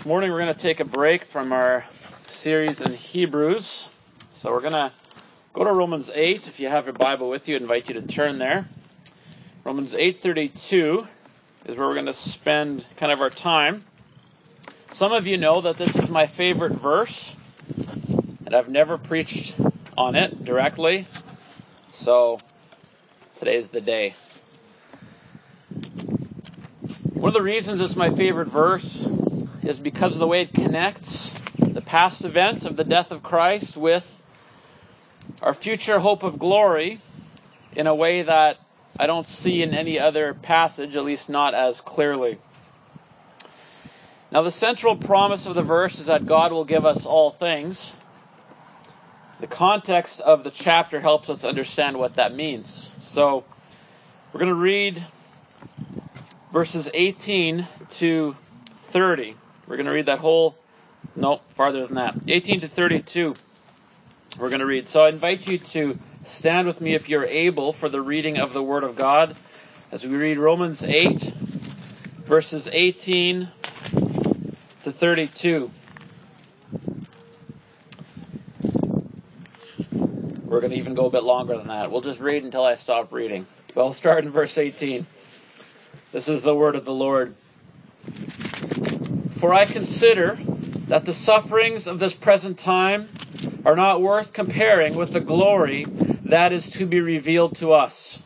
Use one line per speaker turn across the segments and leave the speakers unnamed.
This morning we're going to take a break from our series in Hebrews. So we're going to go to Romans 8. If you have your Bible with you, I invite you to turn there. Romans 8:32 is where we're going to spend kind of our time. Some of you know that this is my favorite verse, and I've never preached on it directly. So today's the day. One of the reasons it's my favorite verse is because of the way it connects the past event of the death of Christ with our future hope of glory in a way that I don't see in any other passage, at least not as clearly. Now, the central promise of the verse is that God will give us all things. The context of the chapter helps us understand what that means. So, we're going to read verses 18 to 30. We're going to read that whole, farther than that. 18 to 32, we're going to read. So I invite you to stand with me if you're able for the reading of the Word of God as we read Romans 8, verses 18 to 32. We're going to even go a bit longer than that. We'll just read until I stop reading. We'll start in verse 18. This is the word of the Lord. For I consider that the sufferings of this present time are not worth comparing with the glory that is to be revealed to us.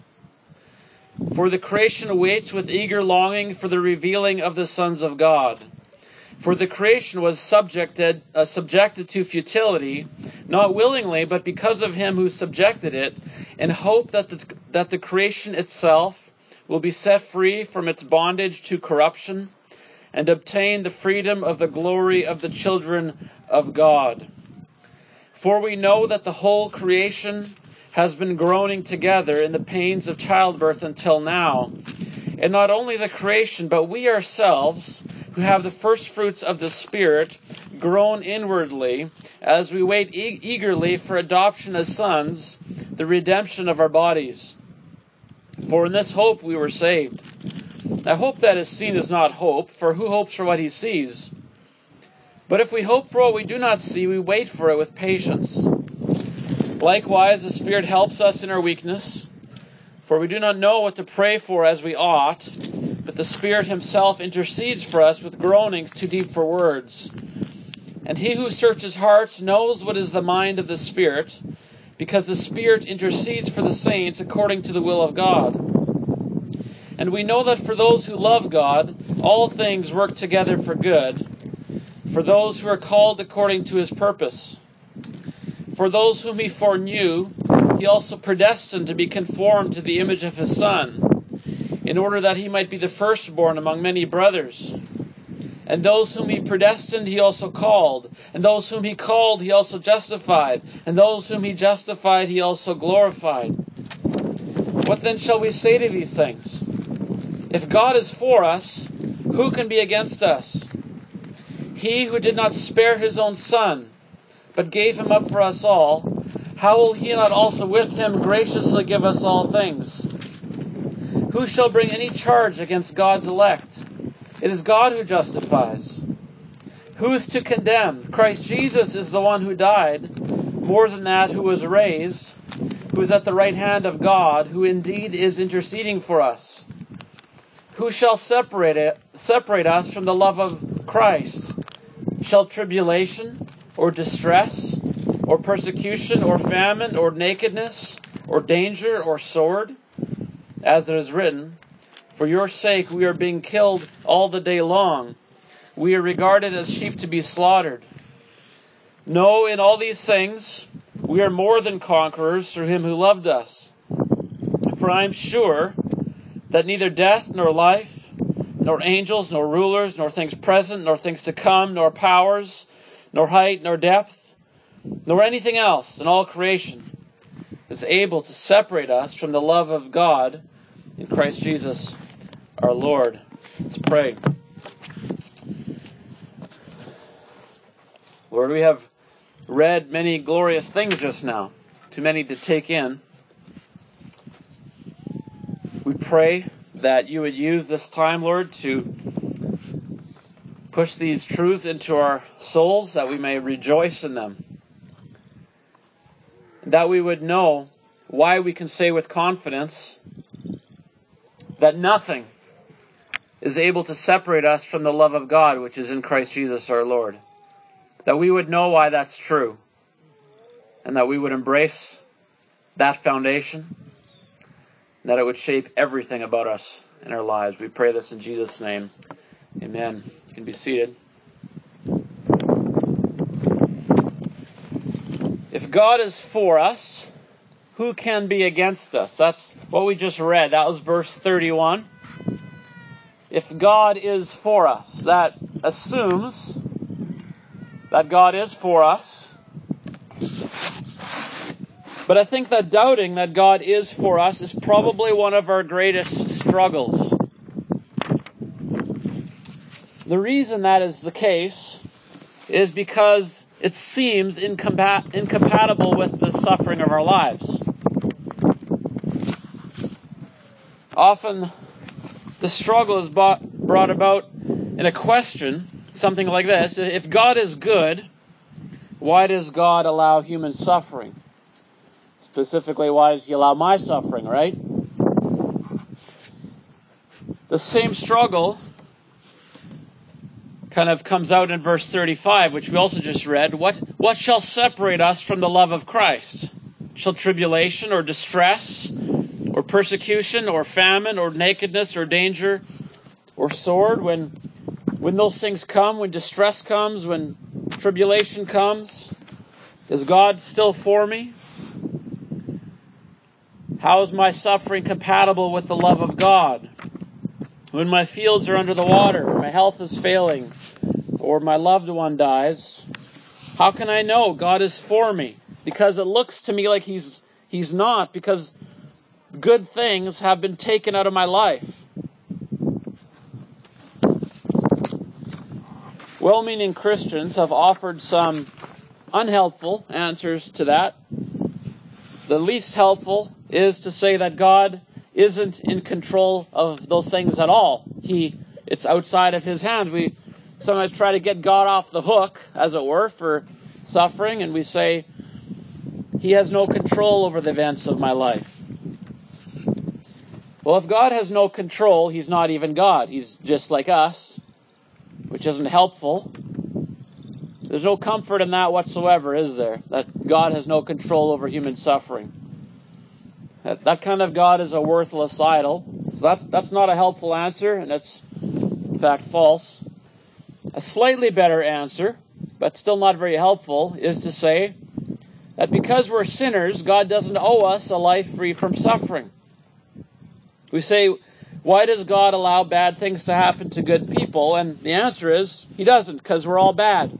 For the creation waits with eager longing for the revealing of the sons of God. For the creation was subjected to futility, not willingly, but because of him who subjected it, in hope that the creation itself will be set free from its bondage to corruption, and obtain the freedom of the glory of the children of God. For we know that the whole creation has been groaning together in the pains of childbirth until now. And not only the creation, but we ourselves, who have the first fruits of the Spirit, groan inwardly as we wait eagerly for adoption as sons, the redemption of our bodies. For in this hope we were saved. Now hope that is seen is not hope, for who hopes for what he sees? But if we hope for what we do not see, we wait for it with patience. Likewise, the Spirit helps us in our weakness, for we do not know what to pray for as we ought, but the Spirit himself intercedes for us with groanings too deep for words. And he who searches hearts knows what is the mind of the Spirit, because the Spirit intercedes for the saints according to the will of God. And we know that for those who love God, all things work together for good, for those who are called according to his purpose. For those whom he foreknew, he also predestined to be conformed to the image of his Son, in order that he might be the firstborn among many brothers. And those whom he predestined, he also called. And those whom he called, he also justified. And those whom he justified, he also glorified. What then shall we say to these things? If God is for us, who can be against us? He who did not spare his own Son, but gave him up for us all, how will he not also with him graciously give us all things? Who shall bring any charge against God's elect? It is God who justifies. Who is to condemn? Christ Jesus is the one who died, more than that, who was raised, who is at the right hand of God, who indeed is interceding for us. Who shall separate us from the love of Christ? Shall tribulation, or distress, or persecution, or famine, or nakedness, or danger, or sword? As it is written, for your sake we are being killed all the day long. We are regarded as sheep to be slaughtered. No, in all these things we are more than conquerors through him who loved us. For I am sure that neither death, nor life, nor angels, nor rulers, nor things present, nor things to come, nor powers, nor height, nor depth, nor anything else in all creation is able to separate us from the love of God in Christ Jesus our Lord. Let's pray. Lord, we have read many glorious things just now, too many to take in. We pray that you would use this time, Lord, to push these truths into our souls, that we may rejoice in them. That we would know why we can say with confidence that nothing is able to separate us from the love of God, which is in Christ Jesus our Lord. That we would know why that's true, and that we would embrace that foundation, and that it would shape everything about us in our lives. We pray this in Jesus' name. Amen. You can be seated. If God is for us, who can be against us? That's what we just read. That was verse 31. If God is for us, that assumes that God is for us. But I think that doubting that God is for us is probably one of our greatest struggles. The reason that is the case is because it seems incompatible with the suffering of our lives. Often the struggle is brought about in a question, something like this: if God is good, why does God allow human suffering? Specifically, why does He allow my suffering, right? The same struggle kind of comes out in verse 35, which we also just read. What shall separate us from the love of Christ? Shall tribulation or distress or persecution or famine or nakedness or danger or sword? When those things come, when distress comes, when tribulation comes, is God still for me? How is my suffering compatible with the love of God? When my fields are under the water, or my health is failing, or my loved one dies, how can I know God is for me? Because it looks to me like He's not, because good things have been taken out of my life. Well-meaning Christians have offered some unhelpful answers to that. The least helpful is to say that God isn't in control of those things at all. It's outside of His hands. We sometimes try to get God off the hook, as it were, for suffering, and we say, He has no control over the events of my life. Well, if God has no control, He's not even God. He's just like us, which isn't helpful. There's no comfort in that whatsoever, is there? That God has no control over human suffering. That kind of God is a worthless idol. So that's not a helpful answer, and it's in fact false. A slightly better answer, but still not very helpful, is to say that because we're sinners, God doesn't owe us a life free from suffering. We say, why does God allow bad things to happen to good people? And the answer is, He doesn't, because we're all bad.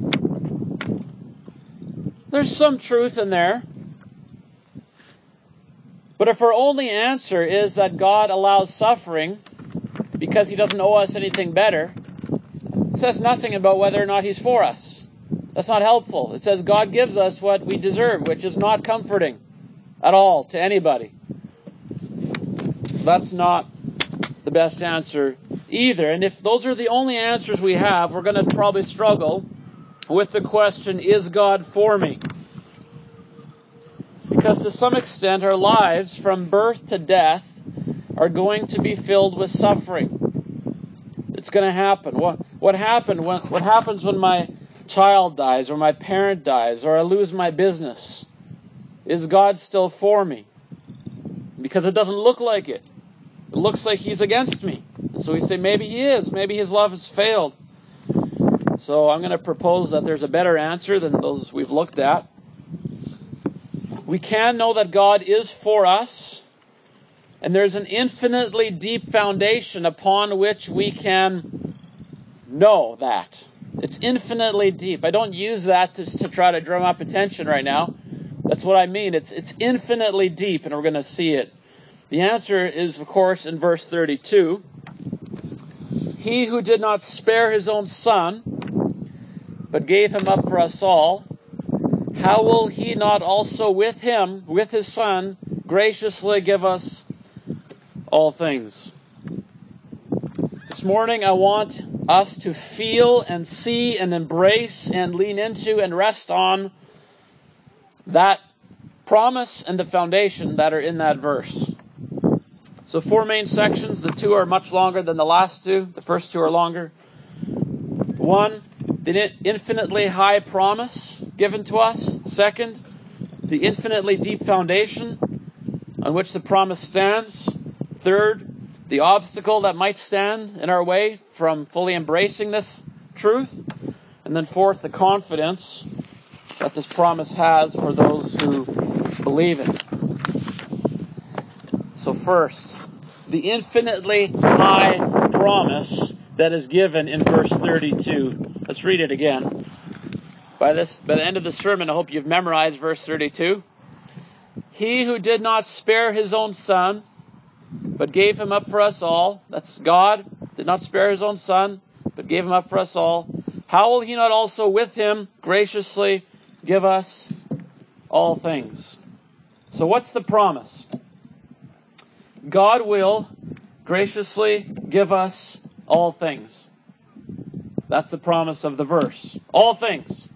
There's some truth in there. But if our only answer is that God allows suffering because He doesn't owe us anything better, it says nothing about whether or not He's for us. That's not helpful. It says God gives us what we deserve, which is not comforting at all to anybody. So that's not the best answer either. And if those are the only answers we have, we're going to probably struggle with the question, is God for me? Because to some extent, our lives from birth to death are going to be filled with suffering. It's going to happen. What happens when my child dies, or my parent dies, or I lose my business? Is God still for me? Because it doesn't look like it. It looks like He's against me. And so we say, maybe He is. Maybe His love has failed. So I'm going to propose that there's a better answer than those we've looked at. We can know that God is for us, and there's an infinitely deep foundation upon which we can know that. It's infinitely deep. I don't use that to try to drum up attention right now. That's what I mean. It's infinitely deep, and we're going to see it. The answer is, of course, in verse 32. He who did not spare His own Son, but gave Him up for us all, how will He not also with Him, with His Son, graciously give us all things? This morning I want us to feel and see and embrace and lean into and rest on that promise and the foundation that are in that verse. So 4 main sections. The 2 are much longer than the last 2. The first 2 are longer. 1, the infinitely high promise given to us. 2, the infinitely deep foundation on which the promise stands. 3, the obstacle that might stand in our way from fully embracing this truth. And then 4, the confidence that this promise has for those who believe it. So first, the infinitely high promise that is given in verse 32. Let's read it again. By the end of the sermon, I hope you've memorized verse 32. He who did not spare his own son, but gave him up for us all. That's God. Did not spare his own son, but gave him up for us all. How will he not also with him graciously give us all things? So what's the promise? God will graciously give us all things. That's the promise of the verse. All things.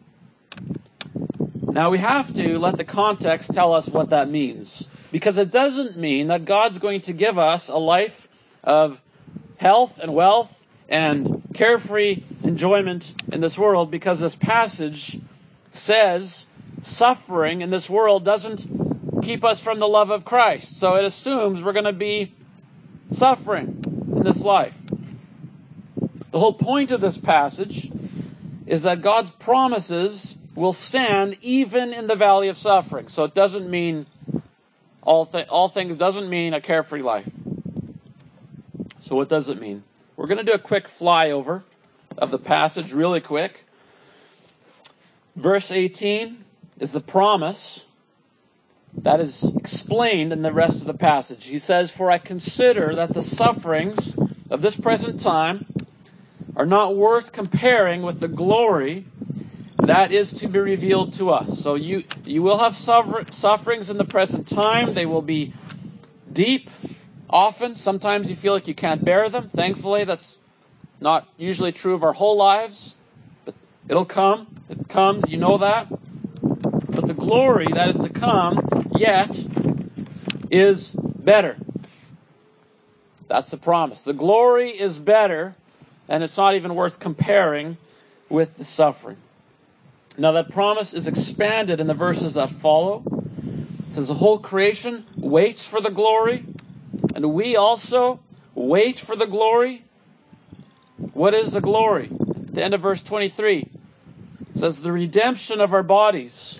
Now we have to let the context tell us what that means. Because it doesn't mean that God's going to give us a life of health and wealth and carefree enjoyment in this world, because this passage says suffering in this world doesn't keep us from the love of Christ. So it assumes we're going to be suffering in this life. The whole point of this passage is that God's promises will stand even in the valley of suffering. So it doesn't mean all things doesn't mean a carefree life. So what does it mean? We're going to do a quick flyover of the passage really quick. Verse 18 is the promise that is explained in the rest of the passage. He says, "For I consider that the sufferings of this present time are not worth comparing with the glory that is to be revealed to us." So you will have sufferings in the present time. They will be deep, often. Sometimes you feel like you can't bear them. Thankfully, that's not usually true of our whole lives. But it'll come. It comes. You know that. But the glory that is to come yet is better. That's the promise. The glory is better, and it's not even worth comparing with the suffering. Now that promise is expanded in the verses that follow. It says the whole creation waits for the glory, and we also wait for the glory. What is the glory? At the end of verse 23, it says the redemption of our bodies,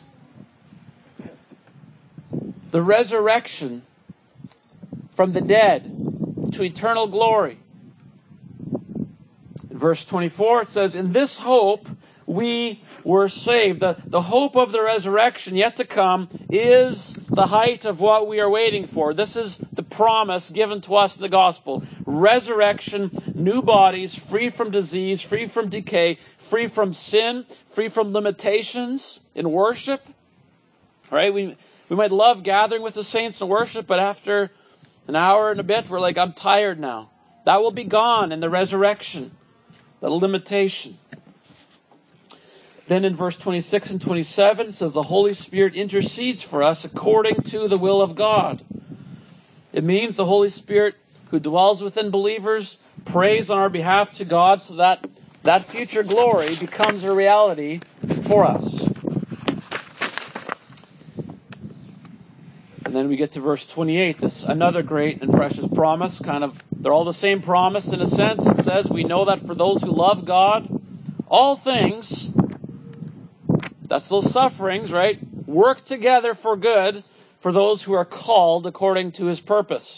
the resurrection from the dead to eternal glory. In verse 24, it says, in this hope we were saved. The hope of the resurrection yet to come is the height of what we are waiting for. This is the promise given to us in the gospel. Resurrection, new bodies, free from disease, free from decay, free from sin, free from limitations in worship. All right, we might love gathering with the saints in worship, but after an hour and a bit, we're like, I'm tired now. That will be gone in the resurrection, the limitation. Then in verse 26 and 27, it says the Holy Spirit intercedes for us according to the will of God. It means the Holy Spirit who dwells within believers prays on our behalf to God so that that future glory becomes a reality for us. And then we get to verse 28, this another great and precious promise. They're all the same promise in a sense. It says, we know that for those who love God, all things, that's those sufferings, right, work together for good for those who are called according to his purpose.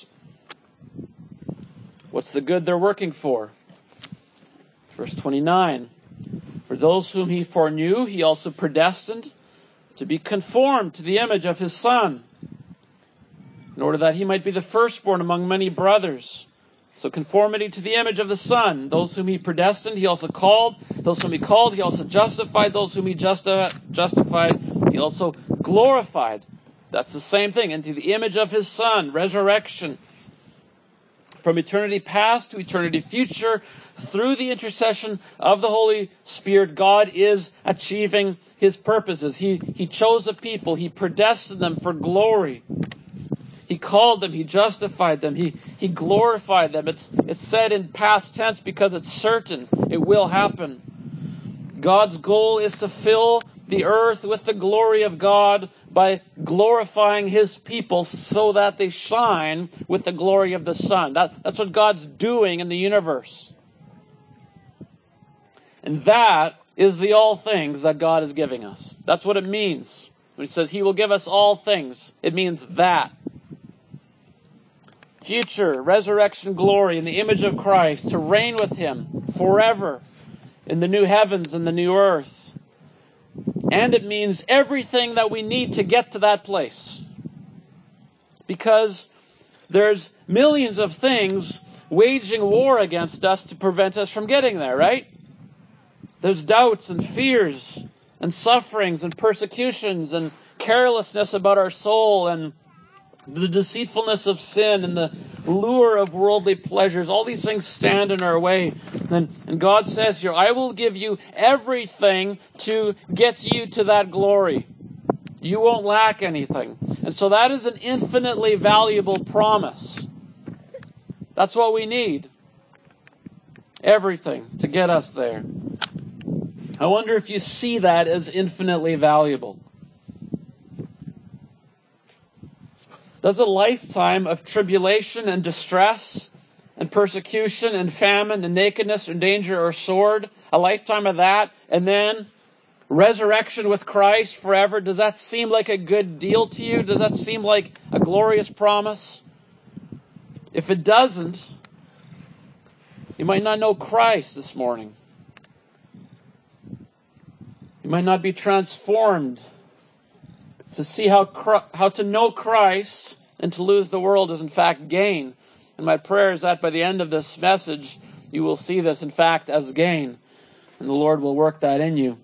What's the good they're working for? Verse 29, for those whom he foreknew, he also predestined to be conformed to the image of his Son, in order that he might be the firstborn among many brothers. So conformity to the image of the Son. Those whom he predestined, he also called. Those whom he called, he also justified. Those whom he justified, he also glorified. That's the same thing. Into the image of his Son. Resurrection. From eternity past to eternity future, through the intercession of the Holy Spirit, God is achieving His purposes. He chose a people. He predestined them for glory. He called them. He justified them. He glorified them. It's said in past tense because it's certain. It will happen. God's goal is to fill the earth with the glory of God by glorifying His people so that they shine with the glory of the sun. That's what God's doing in the universe. And that is the all things that God is giving us. That's what it means. When He says He will give us all things, it means that. Future, resurrection glory in the image of Christ, to reign with Him forever in the new heavens and the new earth. And it means everything that we need to get to that place. Because there's millions of things waging war against us to prevent us from getting there, right? There's doubts and fears and sufferings and persecutions and carelessness about our soul and the deceitfulness of sin and the lure of worldly pleasures. All these things stand in our way. And God says here, I will give you everything to get you to that glory. You won't lack anything. And so that is an infinitely valuable promise. That's what we need. Everything to get us there. I wonder if you see that as infinitely valuable. Does a lifetime of tribulation and distress and persecution and famine and nakedness and danger or sword, a lifetime of that, and then resurrection with Christ forever, does that seem like a good deal to you? Does that seem like a glorious promise? If it doesn't, you might not know Christ this morning. You might not be transformed to see how to know Christ and to lose the world is in fact gain. And my prayer is that by the end of this message, you will see this in fact as gain. And the Lord will work that in you.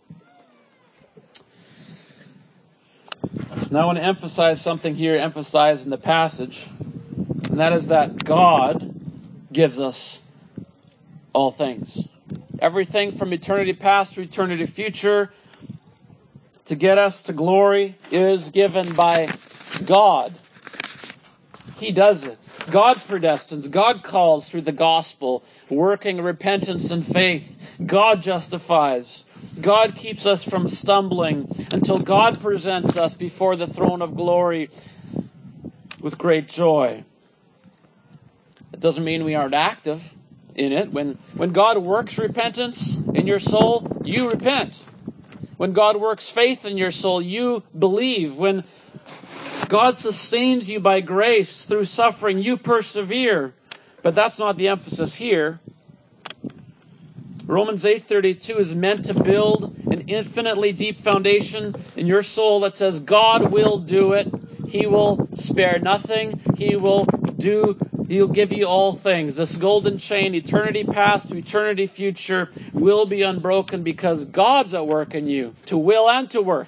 Now I want to emphasize something here, emphasized in the passage. And that is that God gives us all things. Everything from eternity past to eternity future to get us to glory is given by God. He does it. God predestines. God calls through the gospel, working repentance and faith. God justifies. God keeps us from stumbling until God presents us before the throne of glory with great joy. It doesn't mean we aren't active in it. When God works repentance in your soul, you repent. When God works faith in your soul, you believe. When God sustains you by grace through suffering, you persevere. But that's not the emphasis here. Romans 8:32 is meant to build an infinitely deep foundation in your soul that says God will do it. He will spare nothing. He'll give you all things. This golden chain, eternity past to eternity future, will be unbroken because God's at work in you, to will and to work.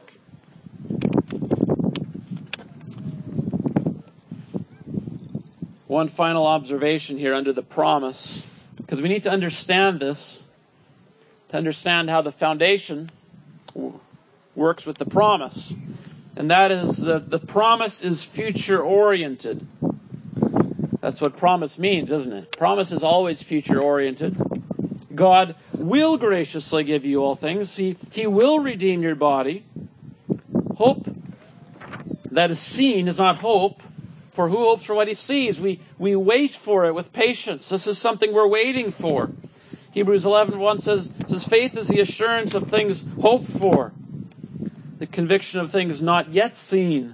One final observation here under the promise, because we need to understand this, to understand how the foundation works with the promise. And that is that the promise is future-oriented. That's what promise means, isn't it? Promise is always future-oriented. God will graciously give you all things. He will redeem your body. Hope that is seen is not hope, for who hopes for what he sees? We wait for it with patience. This is something we're waiting for. Hebrews 11:1 says, faith is the assurance of things hoped for, the conviction of things not yet seen.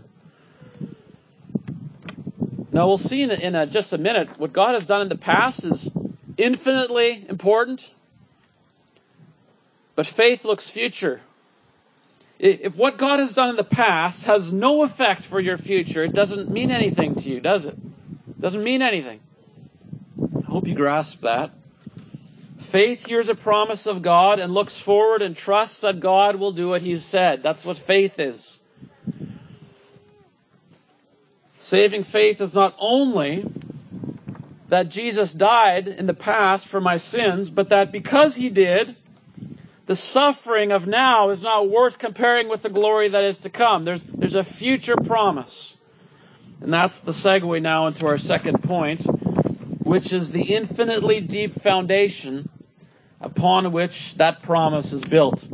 Now we'll see in just a minute, what God has done in the past is infinitely important, but faith looks future. If what God has done in the past has no effect for your future, it doesn't mean anything to you, does it? It doesn't mean anything. I hope you grasp that. Faith hears a promise of God and looks forward and trusts that God will do what He's said. That's what faith is. Saving faith is not only that Jesus died in the past for my sins, but that because he did, the suffering of now is not worth comparing with the glory that is to come. There's a future promise. And that's the segue now into our second point, which is the infinitely deep foundation upon which that promise is built.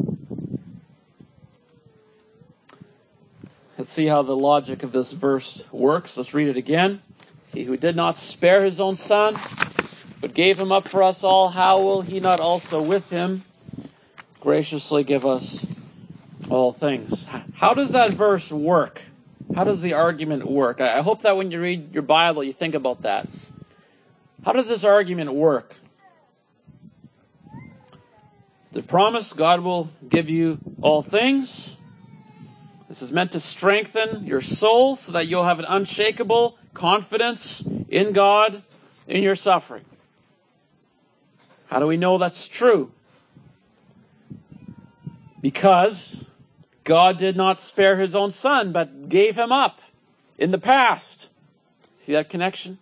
Let's see how the logic of this verse works. Let's read it again. He who did not spare his own son, but gave him up for us all, how will he not also with him graciously give us all things? How does that verse work? How does the argument work? I hope that when you read your Bible, you think about that. How does this argument work? The promise, God will give you all things. This is meant to strengthen your soul so that you'll have an unshakable confidence in God in your suffering. How do we know that's true? Because God did not spare his own son, but gave him up in the past. See that connection?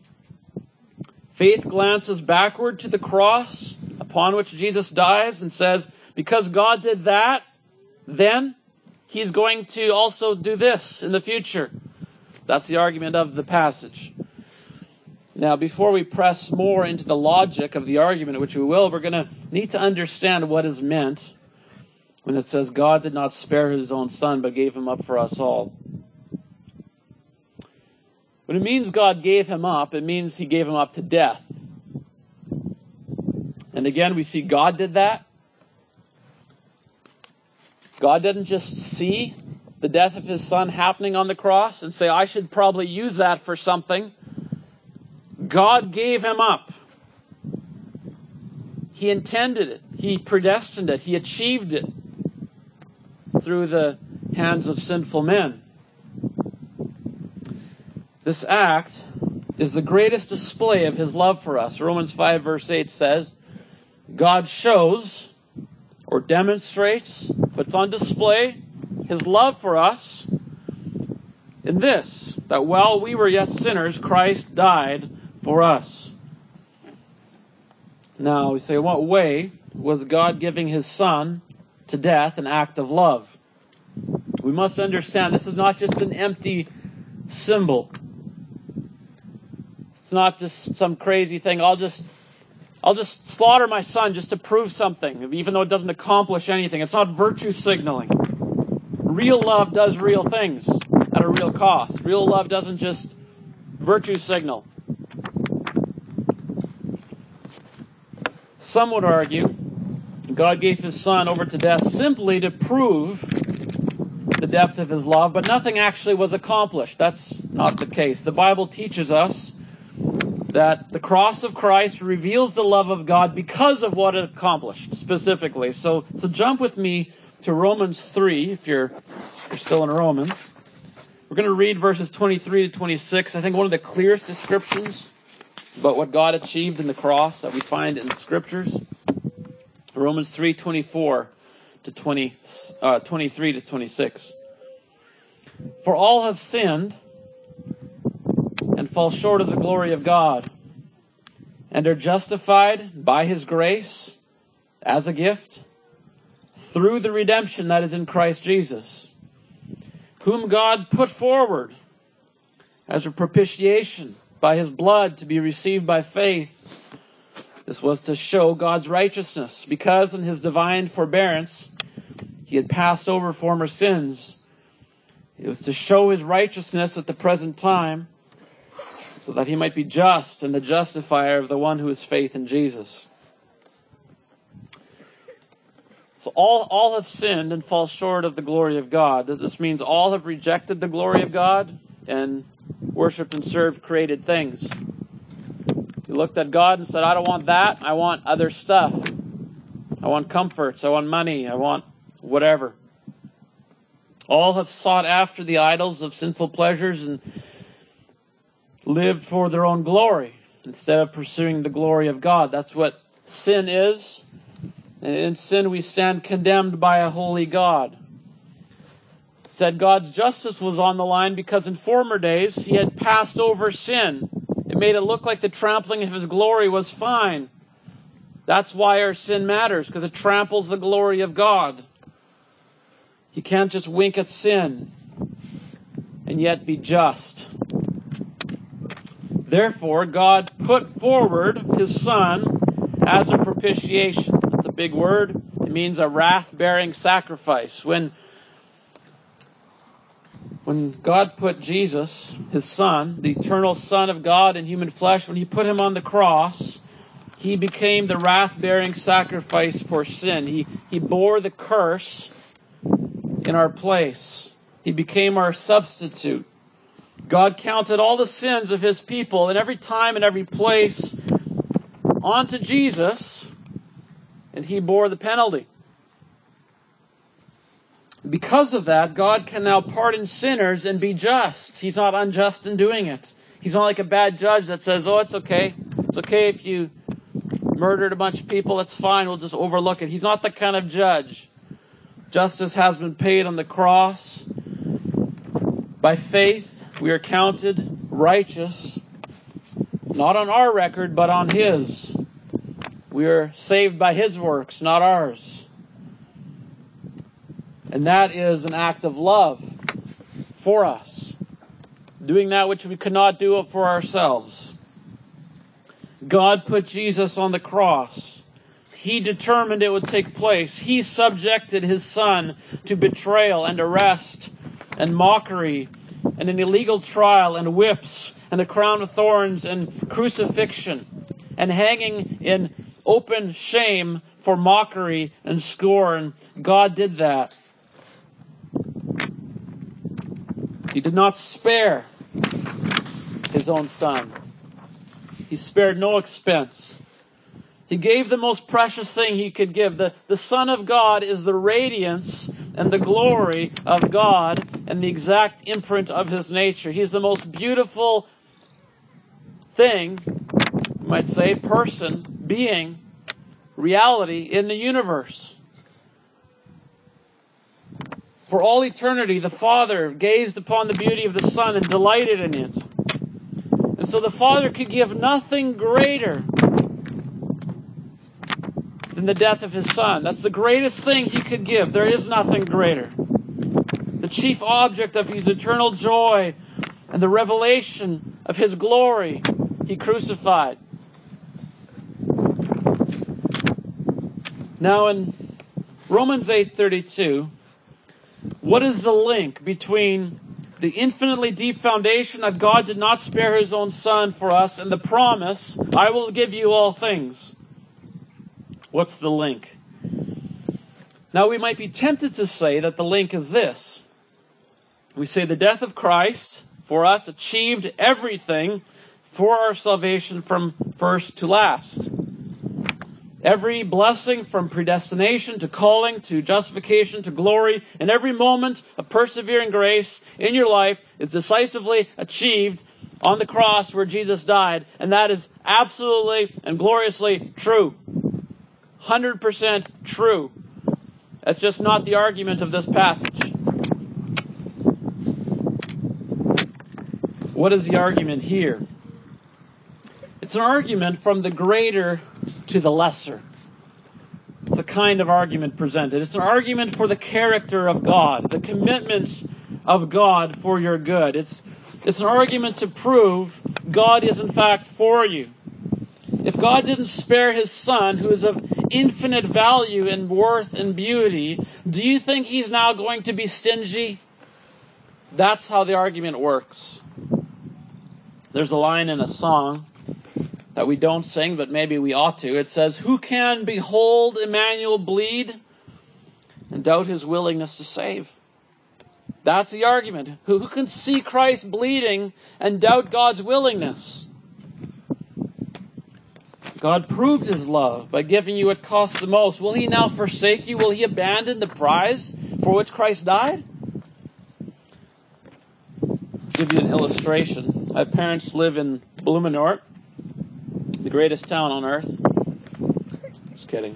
Faith glances backward to the cross upon which Jesus dies and says, because God did that, then he's going to also do this in the future. That's the argument of the passage. Now, before we press more into the logic of the argument, which we will, we're going to need to understand what is meant when it says God did not spare his own son, but gave him up for us all. When it means God gave him up, it means he gave him up to death. And again, we see God did that. God didn't just see the death of his son happening on the cross and say, I should probably use that for something. God gave him up. He intended it. He predestined it. He achieved it through the hands of sinful men. This act is the greatest display of his love for us. Romans 5 verse 8 says, God shows or demonstrates, puts on display his love for us in this, that while we were yet sinners, Christ died for us. Now we say, in what way was God giving his son to death an act of love? We must understand this is not just an empty symbol. It's not just some crazy thing. I'll just slaughter my son just to prove something, even though it doesn't accomplish anything. It's not virtue signaling. Real love does real things at a real cost. Real love doesn't just virtue signal. Some would argue God gave his son over to death simply to prove the depth of his love, but nothing actually was accomplished. That's not the case. The Bible teaches us that the cross of Christ reveals the love of God because of what it accomplished specifically. So jump with me to Romans 3, if you're still in Romans. We're going to read verses 23 to 26. I think one of the clearest descriptions about what God achieved in the cross that we find in the Scriptures. Romans 3, 24 to 23 to 26. For all have sinned and fall short of the glory of God, and are justified by his grace as a gift through the redemption that is in Christ Jesus, whom God put forward as a propitiation by his blood to be received by faith. This was to show God's righteousness, because in his divine forbearance he had passed over former sins. It was to show his righteousness at the present time, so that he might be just and the justifier of the one who has faith in Jesus. So all have sinned and fall short of the glory of God. This means all have rejected the glory of God and worshipped and served created things. You looked at God and said, I don't want that. I want other stuff. I want comforts. I want money. I want whatever. All have sought after the idols of sinful pleasures and lived for their own glory instead of pursuing the glory of God. That's what sin is. And in sin we stand condemned by a holy God. It said God's justice was on the line because in former days he had passed over sin. It made it look like the trampling of His glory was fine. That's why our sin matters, because it tramples the glory of God. You can't just wink at sin and yet be just. Therefore, God put forward His Son as a propitiation. That's a big word. It means a wrath-bearing sacrifice. When God put Jesus, His Son, the eternal Son of God in human flesh, when He put Him on the cross, He became the wrath-bearing sacrifice for sin. He bore the curse in our place. He became our substitute. God counted all the sins of His people in every time and every place onto Jesus, and He bore the penalty. Because of that, God can now pardon sinners and be just. He's not unjust in doing it. He's not like a bad judge that says, oh, it's okay. It's okay if you murdered a bunch of people. It's fine. We'll just overlook it. He's not the kind of judge. Justice has been paid on the cross. By faith, we are counted righteous, not on our record, but on His. We are saved by His works, not ours. And that is an act of love for us, doing that which we could not do for ourselves. God put Jesus on the cross. He determined it would take place. He subjected His Son to betrayal and arrest and mockery and an illegal trial and whips and a crown of thorns and crucifixion and hanging in open shame for mockery and scorn. God did that. He did not spare His own Son. He spared no expense. He gave the most precious thing He could give. The Son of God is the radiance and the glory of God and the exact imprint of His nature. He's the most beautiful thing, you might say, person, being, reality in the universe. For all eternity, the Father gazed upon the beauty of the Son and delighted in it. And so the Father could give nothing greater than the death of His Son. That's the greatest thing He could give. There is nothing greater. The chief object of His eternal joy and the revelation of His glory, He crucified. Now in Romans 8:32, what is the link between the infinitely deep foundation that God did not spare His own Son for us and the promise, I will give you all things? What's the link? Now we might be tempted to say that the link is this. We say the death of Christ for us achieved everything for our salvation from first to last. Every blessing from predestination to calling to justification to glory, and every moment of persevering grace in your life is decisively achieved on the cross where Jesus died. And that is absolutely and gloriously true. 100% true. That's just not the argument of this passage. What is the argument here? It's an argument from the greater to the lesser. It's the kind of argument presented. It's an argument for the character of God, the commitment of God for your good. It's an argument to prove God is in fact for you. If God didn't spare His Son, who is of infinite value and worth and beauty, do you think He's now going to be stingy? That's how the argument works. There's a line in a song that we don't sing, but maybe we ought to. It says, who can behold Emmanuel bleed and doubt His willingness to save? That's the argument. Who can see Christ bleeding and doubt God's willingness? God proved His love by giving you what cost the most. Will He now forsake you? Will He abandon the prize for which Christ died? I'll give you an illustration. My parents live in Blumenort, the greatest town on earth. Just kidding.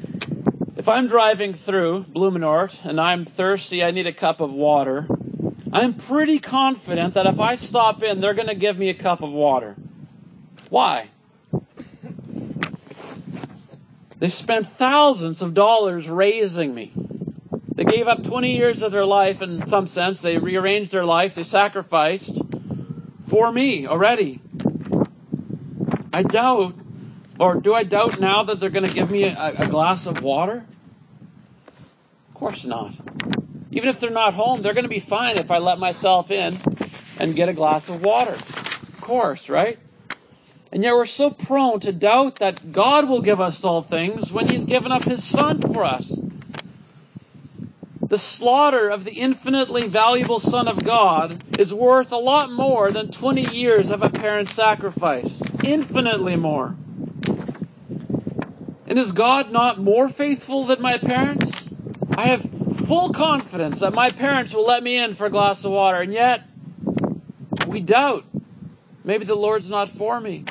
If I'm driving through Blumenort and I'm thirsty, I need a cup of water, I'm pretty confident that if I stop in, they're going to give me a cup of water. Why? They spent thousands of dollars raising me. They gave up 20 years of their life in some sense. They rearranged their life. They sacrificed for me already. I doubt, or do I doubt now that they're going to give me a glass of water? Of course not. Even if they're not home, they're going to be fine if I let myself in and get a glass of water. Of course, right? And yet we're so prone to doubt that God will give us all things when He's given up His Son for us. The slaughter of the infinitely valuable Son of God is worth a lot more than 20 years of a parent's sacrifice. Infinitely more. And is God not more faithful than my parents? I have full confidence that my parents will let me in for a glass of water, and yet we doubt. Maybe the Lord's not for me.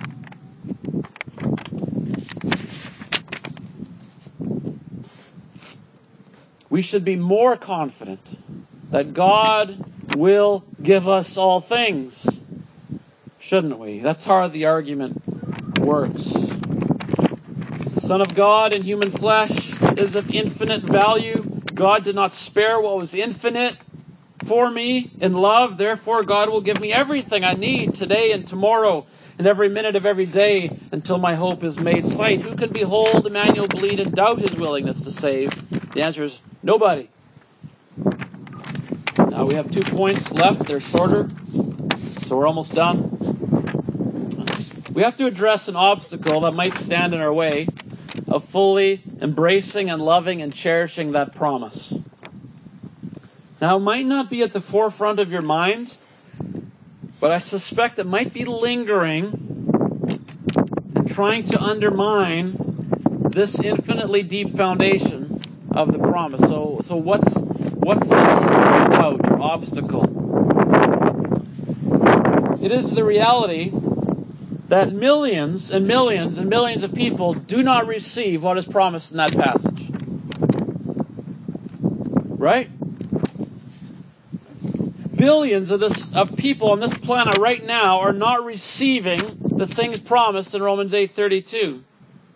We should be more confident that God will give us all things, shouldn't we? That's how the argument works. The Son of God in human flesh is of infinite value. God did not spare what was infinite for me in love. Therefore, God will give me everything I need today and tomorrow and every minute of every day until my hope is made sight. Who can behold Emmanuel bleed and doubt His willingness to save? The answer is nobody. Now we have 2 points left. They're shorter, so we're almost done. We have to address an obstacle that might stand in our way of fully embracing and loving and cherishing that promise. Now, it might not be at the forefront of your mind, but I suspect it might be lingering and trying to undermine this infinitely deep foundation of the promise. So what's this doubt or obstacle? It is the reality that millions and millions and millions of people do not receive what is promised in that passage. Right? Billions of people on this planet right now are not receiving the things promised in Romans 8:32.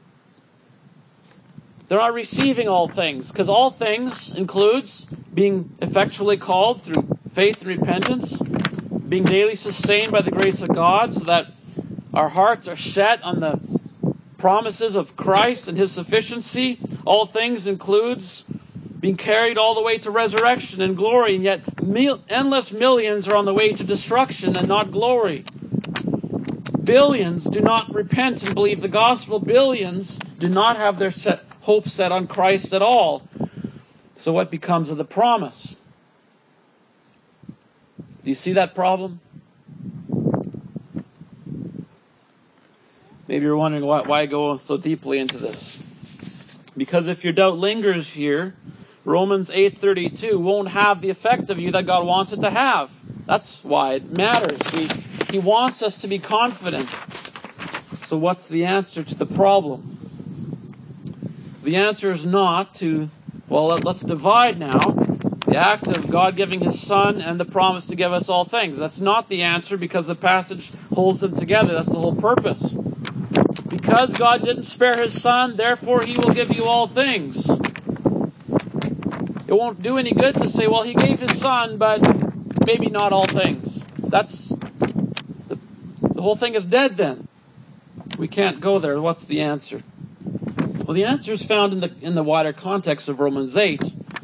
They're not receiving all things, because all things includes being effectually called through faith and repentance, being daily sustained by the grace of God so that our hearts are set on the promises of Christ and His sufficiency. All things includes being carried all the way to resurrection and glory, and yet endless millions are on the way to destruction and not glory. Billions do not repent and believe the gospel. Billions do not have their hope set on Christ at all. So what becomes of the promise? Do you see that problem? Maybe you're wondering why go so deeply into this. Because if your doubt lingers here, Romans 8:32 won't have the effect of you that God wants it to have. That's why it matters. He wants us to be confident. So what's the answer to the problem? The answer is not to, let's divide now the act of God giving His Son and the promise to give us all things. That's not the answer, because the passage holds them together. That's the whole purpose. Because God didn't spare His Son, therefore He will give you all things. It won't do any good to say, He gave His Son, but maybe not all things. That's the whole thing is dead then. We can't go there. What's the answer? Well, the answer is found in the wider context of Romans 8.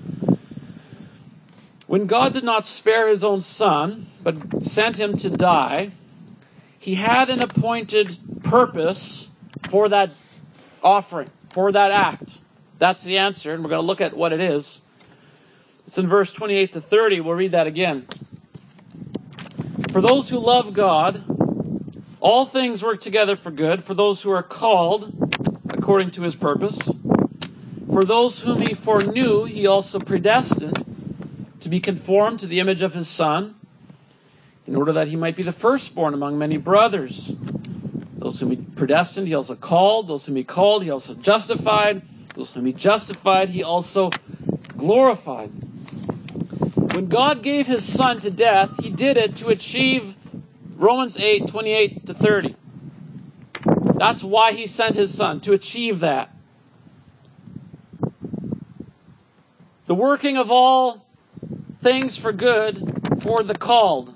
When God did not spare His own Son, but sent Him to die, He had an appointed purpose for that offering, for that act. That's the answer, and we're going to look at what it is. It's in verse 28 to 30. We'll read that again. For those who love God, all things work together for good, for those who are called according to His purpose. For those whom He foreknew, He also predestined to be conformed to the image of His Son, in order that He might be the firstborn among many brothers. Those whom He predestined, He also called. Those whom He called, He also justified. Those whom He justified, He also glorified. When God gave his Son to death, he did it to achieve Romans 8:28-30. That's why he sent his Son, to achieve that. The working of all things for good for the called.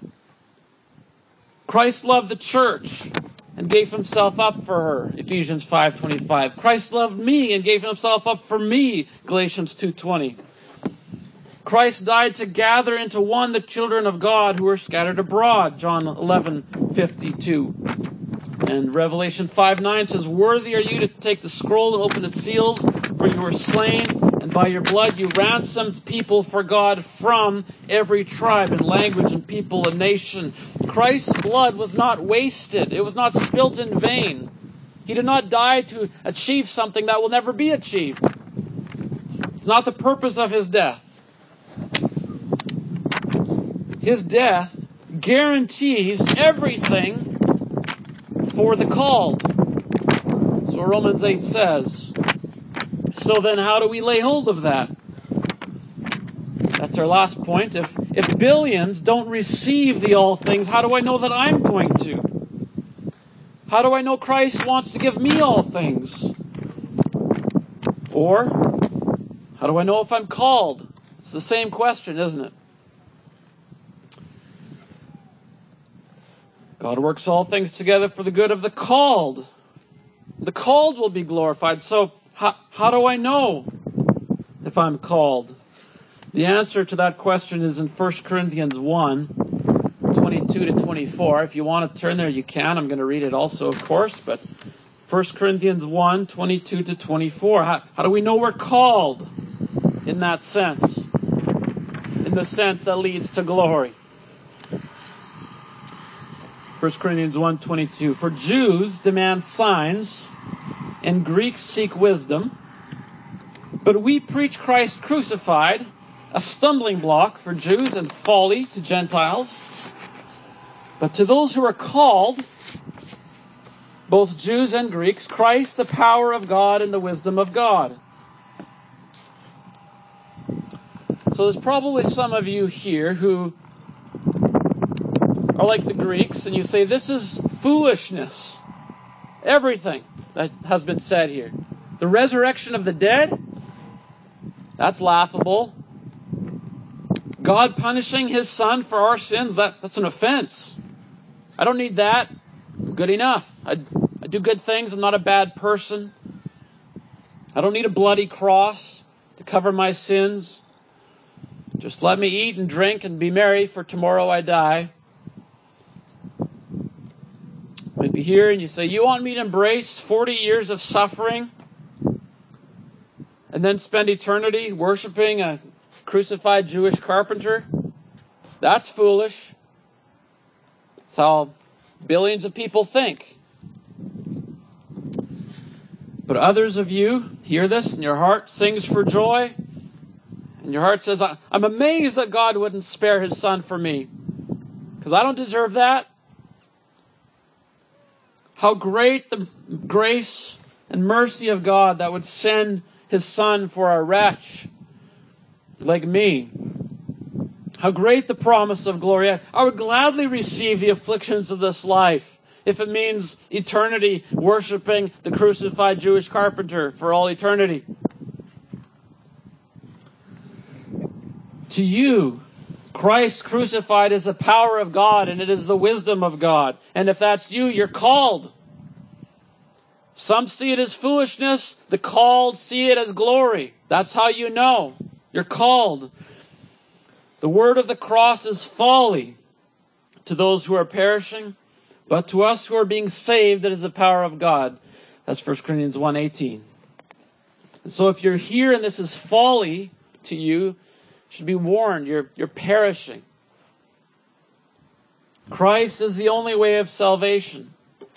Christ loved the church and gave himself up for her, Ephesians 5:25. Christ loved me and gave himself up for me, Galatians 2:20. Christ died to gather into one the children of God who are scattered abroad, John 11:52. And Revelation 5:9 says, "Worthy are you to take the scroll and open its seals, for you were slain, and by your blood you ransomed people for God from every tribe and language and people and nation." Christ's blood was not wasted. It was not spilt in vain. He did not die to achieve something that will never be achieved. It's not the purpose of his death. His death guarantees everything for the called. So Romans 8 says. So then how do we lay hold of that? That's our last point. If billions don't receive the all things, how do I know that I'm going to? How do I know Christ wants to give me all things? Or, how do I know if I'm called? It's the same question, isn't it? God works all things together for the good of the called. The called will be glorified. So, how do I know if I'm called? The answer to that question is in 1 Corinthians 1:22-24. If you want to turn there, you can. I'm going to read it also, of course. But 1 Corinthians 1:22-24. How do we know we're called in that sense? In the sense that leads to glory. 1 Corinthians 1:22. For Jews demand signs, and Greeks seek wisdom. But we preach Christ crucified, a stumbling block for Jews and folly to Gentiles. But to those who are called, both Jews and Greeks, Christ the power of God and the wisdom of God. So there's probably some of you here who are like the Greeks, and you say, this is foolishness. Everything that has been said here. The resurrection of the dead, that's laughable. God punishing his Son for our sins, that's an offense. I don't need that. I'm good enough. I do good things. I'm not a bad person. I don't need a bloody cross to cover my sins. Just let me eat and drink and be merry, for tomorrow I die. Maybe here and you say, you want me to embrace 40 years of suffering and then spend eternity worshiping a crucified Jewish carpenter? That's foolish. That's how billions of people think. But others of you hear this and your heart sings for joy. And your heart says, I'm amazed that God wouldn't spare his Son for me, because I don't deserve that. How great the grace and mercy of God that would send his Son for a wretch like me. How great the promise of glory. I would gladly receive the afflictions of this life if it means eternity worshiping the crucified Jewish carpenter for all eternity. To you, Christ crucified is the power of God, and it is the wisdom of God. And if that's you, you're called. Some see it as foolishness. The called see it as glory. That's how you know you're called. The word of the cross is folly to those who are perishing, but to us who are being saved, it is the power of God. That's 1 Corinthians 1:18. And so if you're here and this is folly to you, you should be warned. You're perishing. Christ is the only way of salvation.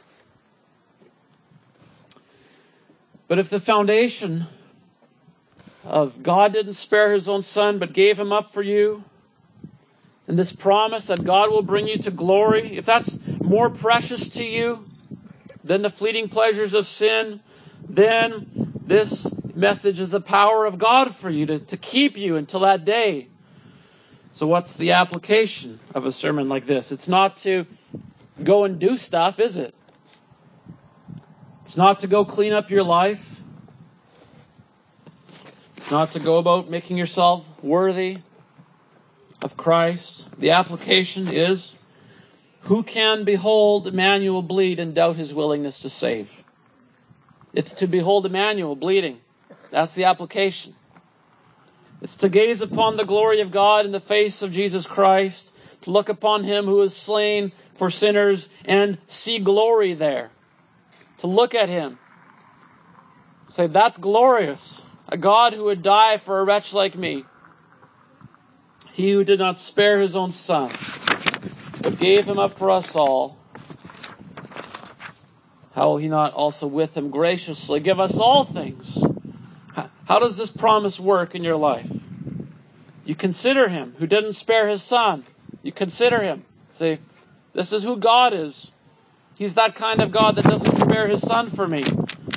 But if the foundation of God didn't spare his own Son but gave him up for you, and this promise that God will bring you to glory, if that's more precious to you than the fleeting pleasures of sin, then this message is the power of God for you to keep you until that day. So what's the application of a sermon like this? It's not to go and do stuff, is it? It's not to go clean up your life. It's not to go about making yourself worthy of Christ. The application is, who can behold Emmanuel bleed and doubt his willingness to save? It's to behold Emmanuel bleeding. That's the application. It's to gaze upon the glory of God in the face of Jesus Christ, to look upon him who is slain for sinners and see glory there. To look at him. Say, that's glorious. A God who would die for a wretch like me. He who did not spare his own Son, but gave him up for us all. How will he not also with him graciously give us all things? How does this promise work in your life? You consider him who didn't spare his Son. You consider him. Say, this is who God is. He's that kind of God that doesn't spare his Son for me.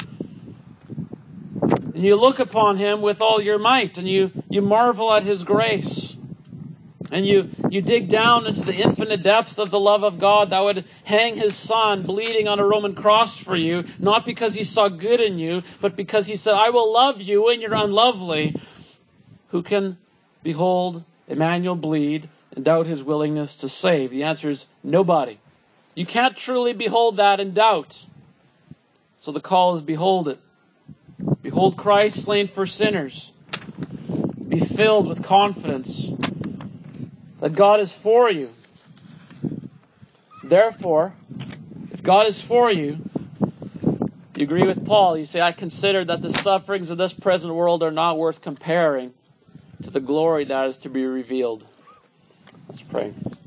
And you look upon him with all your might, and you marvel at his grace. And you dig down into the infinite depths of the love of God that would hang his Son bleeding on a Roman cross for you, not because he saw good in you, but because he said, I will love you when you're unlovely. Who can behold Emmanuel bleed and doubt his willingness to save? The answer is nobody. You can't truly behold that and doubt. So the call is behold it. Behold Christ slain for sinners. Be filled with confidence that God is for you. Therefore, if God is for you, you agree with Paul. You say, I consider that the sufferings of this present world are not worth comparing to the glory that is to be revealed. Let's pray.